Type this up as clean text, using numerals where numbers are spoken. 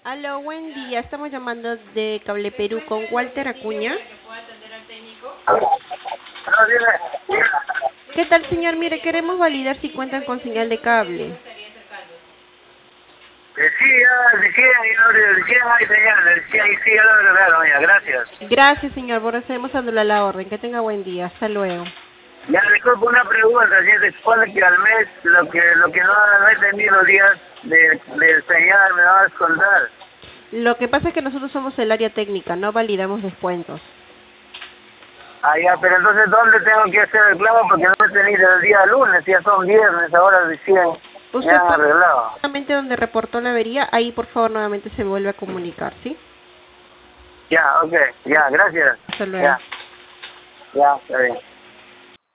Aló, buen día. Estamos llamando de Cable Perú con Walter Acuña. No, dime. ¿Qué tal, señor? Mire, queremos validar si cuentan con señal de cable. Sí, ya, recién hay señal, sí, ya lo agregaron, ya, gracias. Gracias, señor. Por eso hemos anulado la orden. Que tenga buen día. Hasta luego. Ya, disculpe una pregunta, si se supone que al mes lo que no he tenido los días de señal me va a descontar. Lo que pasa es que nosotros somos el área técnica, no validamos descuentos. Ah, ya, pero entonces, ¿dónde tengo que hacer el clavo? Porque no he tenido el día lunes, ya son viernes, ahora recién me Usted han fue arreglado. nuevamente donde reportó la avería. Ahí, por favor, nuevamente se vuelve a comunicar, ¿sí? Ya, ok, ya, gracias. Hasta luego. Ya, ya, está bien.